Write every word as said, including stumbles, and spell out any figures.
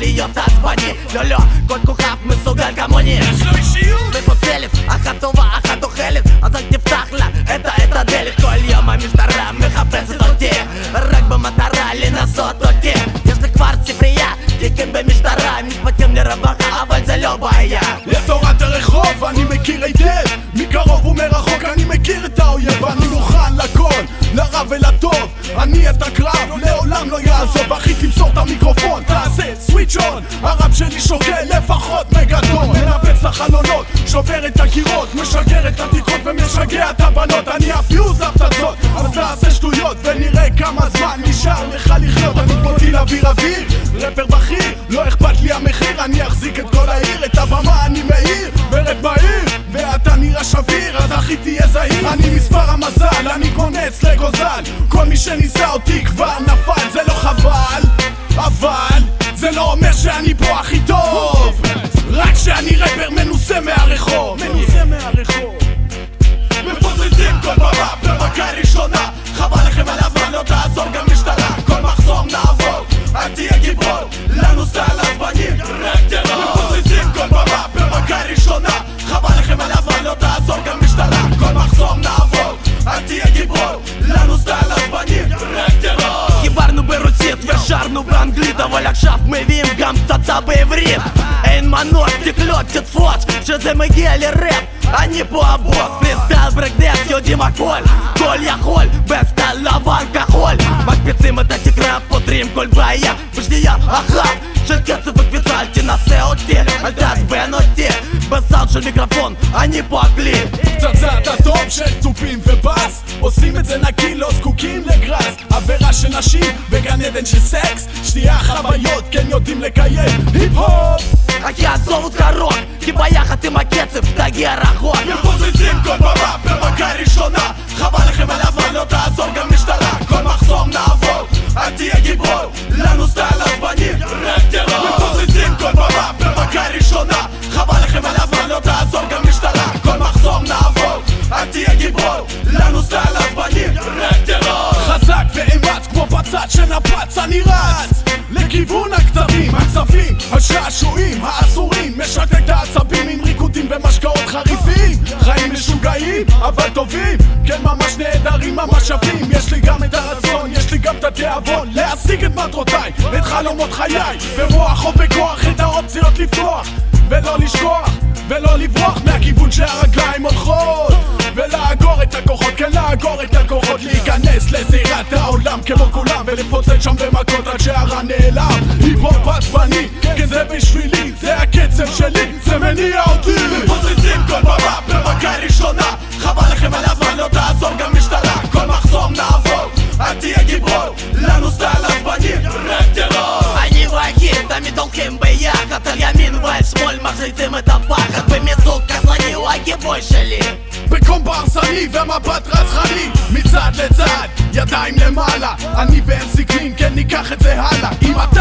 להיות עצבני. לא לא, כל כוכב מסוגל כמוני. יש לו אישיות מפוצלת, אחת טובה, אחת אוכלת, אז אל תפתח לה את, את הדלת. כל יום המשטרה מחפשת אותי, רק במטרה לנסות אותי. יש לי כבר ספרייה, תיקים במשטרה, משפטים לרווחה, אבל זה לא בעיה. לתורת הרחוב אני מכיר היטב, מקרוב ומרחוק אני מכיר את האויב. אני מוכן לכל, לרע ולטוב, אני את הקרב לעולם לא יעזוב. אחי תמסור את המיקרופון, תעשה סוויץ' און, הרב שלי שוקל לפחות מגדון. מנפץ לחלונות, שובר את הקירות, משגר את התקרות ומשגע את הבנות. אני הפיוז לפצצות, אז תעשה שטויות ונראה כמה זמן נשאר לך לחיות. אני פותי לאוויר אוויר, רפר בכיר, לא אכפת לי המחיר. אני אחזיק את כל העיר, את הבמה אני מאיר ורפ מהיר, ואתה נראה שביר, אז אחי תהיה זהיר. אני מספר המזל, אני קונץ לגוזל, כל מי שניסה אותי כבר נפל. זה לא חבל, אבל זה לא אומר שאני פה הכי טוב, רק שאני רפר מנוסה מהרחוב. מנוסה מהרחוב מפוצצים כל במה במכה ראשונה, חבל לכם על הזמן, לא תעזור גם משטרה. כל מחסום נעבור, אל תהיה גיבור, לנו סטייל עצבנים, רק טרור. מפוצצים כל במה במכה ראשונה, חבל לכם על הזמן, לא תעזור גם משטרה. כל מחסום נעבור, אל תהיה גיבור, לנו סטייל עצבנים, רק טרור. דיברנו ברוסית ושרנו באנגלית, אבל עכשיו מביאים גם פצצה בעברית. אין מנוס, תקלוט, תתפוץ, שזה מגיע לראפ, אני פה הבוס. פריסטייל ברקדנס יודעים הכל, כל יכול, בסטייל לבן כחול. מקפיצים את התקרה, פותרים כל בעיה בשנייה אחת של קצב וקפיצה. אל תנסה אותי, אל תעצבן אותי, בסאונד של מיקרופון אני פה הכלי. פצצת אטום של תופים ובאס, עושים את זה נקי, לא זקוקים לגראס. עבירה של נשים בגן עדן של סקס, שתהיה חוויות, כן יודעים לקיים היפ-הופ. אחי עזוב אותך רוק, כי ביחד עם הקצב תגיע רחוק. מפוצצים כל במה במכה ראשונה, חבל לכם על הזמן, לא תעזור גם משטרה. כל מחסום נעבור, אל תהיה גיבור, לנו סטייל עצבנים, רק טרור. מפוצצים כל במה במכה ראשונה, חבל לכם על הזמן, לא תעזור גם משטרה. כל מחסום נעבור, אל תהיה גיבור, לנו סטייל עצבנים, רק טרור. חזק ואמץ כמו בצד שנפץ, אני רץ לכיוון הכתבים, הכספים, השעשועים, האסורים, משתק את העצבים עם ריקודים ומשקאות חריפים. חיים משוגעים אבל טובים, כן ממש נהדרים, ממש שווים. יש לי גם את הרצון, יש לי גם את התיאבון להשיג את מטרותיי, את חלומות חיי, ברוח או בכוח את האופציות לפתוח ולא לשכוח ולא לברוח מהכיוון שהרגליים הולכות, ולאגור את הכוחות, כן לאגור את הכוחות, להיכנס לזירת העולם כמו כולם ולפוצץ שם במכות עד שהרע נעלם. היפ-הופ עצבני, כן זה בשבילי, זה הקצב שלי, זה מניע אותי. מפוצצים כל במה במכה ראשונה, חבל לכם על הזמן, לא תעזור גם משטרה. כל מחסום נעבור, אל תהיה גיבור, לנו סטייל עצבני, רק טרור. אני ואחי תמיד הולכים ביחד, על ימין ועל שמאל מחליטים את הפחד, במיזוג קטלני הוא הגיבוי שלי. בקומפרס אני ומבט רצחני, מצד לצד, ידיים למעלה, אני ואמסי קלין, כן ניקח את זה הלאה. אם אתה